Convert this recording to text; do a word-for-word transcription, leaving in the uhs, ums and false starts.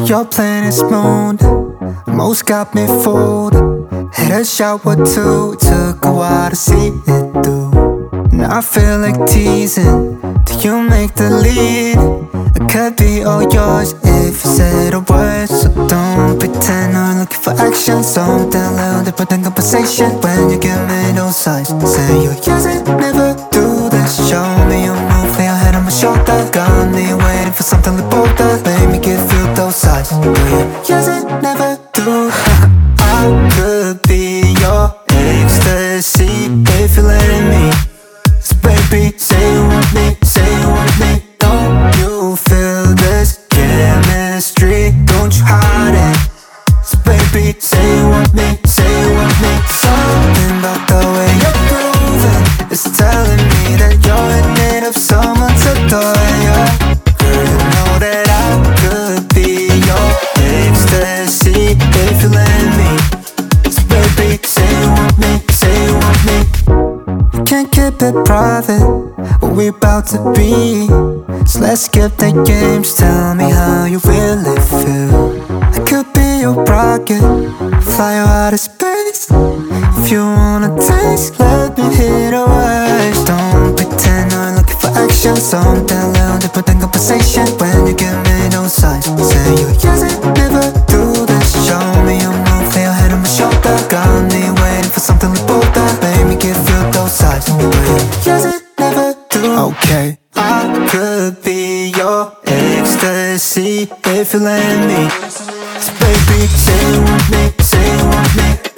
Your plan is smooth, most got me fooled. Hit a shot or two, took a while to see it through. Now I feel like teasing, do you make the lead? I could be all yours if you said a word. So don't pretend I'm looking for action. Something little different than conversation. When you give me those signs, say you yes and never do this. Show me your move, lay your head on my shoulder. Got me waiting for something like bolder. Make me give you those signs. Do you yes and never do that? I could be your ecstasy if you're letting me. So baby, say you want me, say you want me. Don't you feel this chemistry? Don't you hide it? So baby, say you want me, say you want me. Something about the way you're grooving is telling me that you're in need of someone to adore you. Girl, you know that I could be your ecstasy if you let me. So baby, say you want me, say you want me. Can't keep it private, what we about to be. So let's skip the games, tell me how you really feel. I could be your rocket, fly you out of space. If you wanna taste, let me hear the words. Don't pretend I'm looking for action. Something little different than conversation. When you give me those signs, say you yes and never do this. Show me your move, lay your head on my shoulder. Got me waiting for something like bolder. Make me give you those signs. Yes and never do. Okay, I could be your ecstasy if you let me. So baby, say you want me, say you want me.